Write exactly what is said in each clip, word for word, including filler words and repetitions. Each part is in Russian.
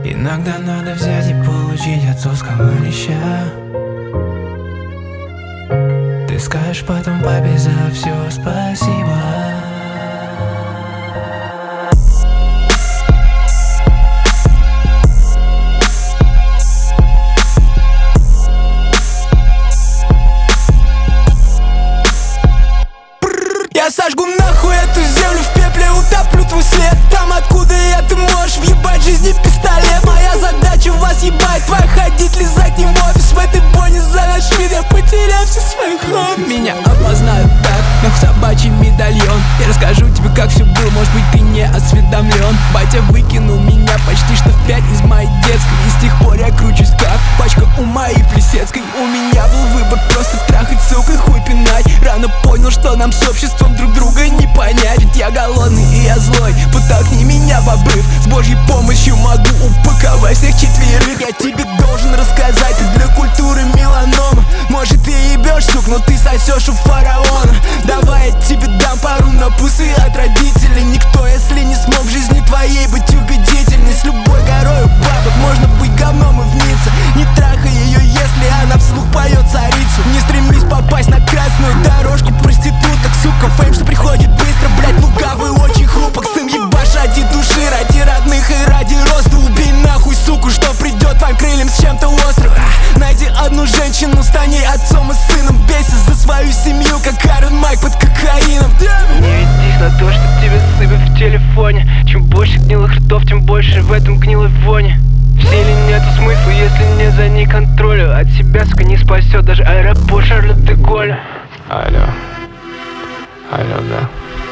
Иногда надо взять и получить отцовского леща. Ты скажешь потом папе за все спасибо. Я сожгу нахуй эту землю, в пепле утоплю твой след. Там, откуда я, ты можешь въебать жизни пистолет. Моя задача вас ебать, твоя ходить, лизать не в офис. В этой бойне за наш мир я потерял все свои хобби. Меня опознают так, нахуй собачий медальон. Я расскажу тебе, как все было, может быть ты не осведомлен. Батя выкинул меня почти что в пять из моей детской, и с тех пор я кручусь как пачка у моей Плесецкой. У меня был выбор просто трахать, сука, и хуй пинать. Рано понял, что нам с обществом друг друга не понять. Ведь я голодный и я злой, подтолкни меня в обрыв. С божьей помощью могу упаковать всех четверых. Я тебе должен рассказать, ты для культуры меланома. Может ты ебешь, сук, но ты сосешь у фараона. Давай я тебе дам пару напусы от родителей. Никто, если не смог в жизни твоей быть убедительной. С любой горою бабок можно быть говном и вниться. Не трахай ее, если она вслух поет царицу. Не стремись попасть на красную дорожку проституток, сука. Фейм, что приходит быстро, блять, лукавый очень хрупок. Сын ебашь ради души, ради родных и ради роста. Убей нахуй суку, что придет твоим крыльям с чем-то острым. Найди одну женщину, стань ей отцом и сыном. Бейся за свою семью, как Айрон Майк под кокаином. Не ведись на то, что тебе сыпят в телефоне. Чем больше гнилых ртов, тем больше в этом гнилой воне. В силе нету смысла, если не за ней контроля. От себя, сука, не спасет даже аэропорт Шарля де Голля. Алло. Алло, да.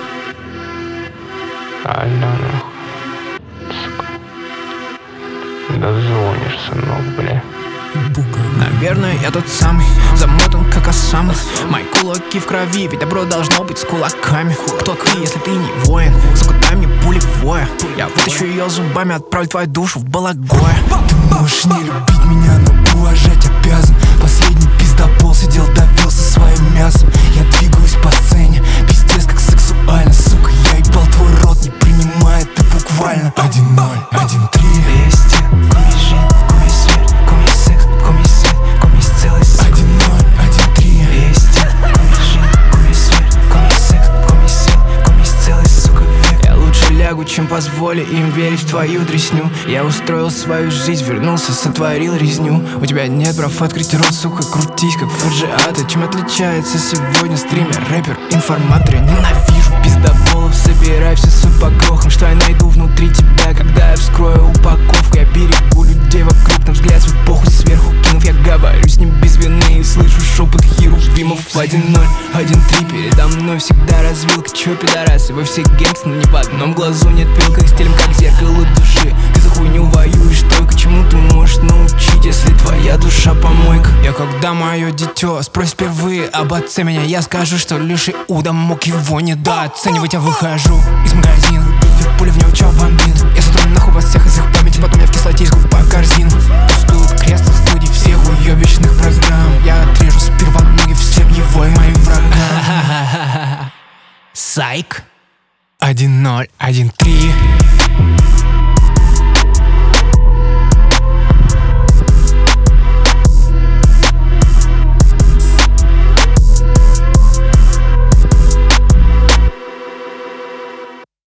Алло, нахуй. Сука. Дозвонишь, сынок, бля. Наверное, я тот самый, замотан как осамы. Мои кулаки в крови, ведь добро должно быть с кулаками. Кто ты, если ты не воин? Сука, дай мне пулевое. Я вытащу ее зубами, отправлю твою душу в Балагое. Ты можешь не любить меня, но уважать обязан. Последний пиздопол сидел, давился своим мясом. Я двигаюсь по сцене, пиздец как сексуально. Сука, я ебал твой рот, не принимая это буквально. Один ноль, один три. Вести, куми жизнь, куми смерть, куми секс, куми свет, куми целый сука. Один ноль, один три. Вести, куми жизнь, куми смерть, куми секс, куми свет, куми целый сука век. Я лучше лягу, чем позволю им верить в твою дресню. Я устроил свою жизнь, вернулся, сотворил резню. У тебя нет прав открыть рот, сука, крутись как фаджиаты. Чем отличается сегодня стример, рэпер, информатор? Я ненавижу пиздоболов, собирай все суп по крохам. Что я найду внутри тебя, когда я вскрою упаковку? Я берегу людей вокруг, на взгляд свой похуй сверху кинув. Я говорю с ним без вины и слышу шепот херувимов. Один ноль, один три, передо мной всегда развилка. Чё, пидорасы, вы все гэнгс, но ни в одном глазу нет пилка. Стилем как зеркало души, ты за хуйню воюешь только. Чему ты можешь научить, если твоя душа помойка? Я когда мое дитё спросит впервые об отце меня, я скажу, что лишь Иуда мог его недооценивать. Я выхожу из магазина, две пули в него чё бомбит. Я сотру нахуй вас всех из их памяти, потом я в кислоте искупаю корзину. Пустую кресло в студии всех уёбищных программ. Я отрежу сперва ноги всем его и моим врагам. Сайк. Один ноль, один три.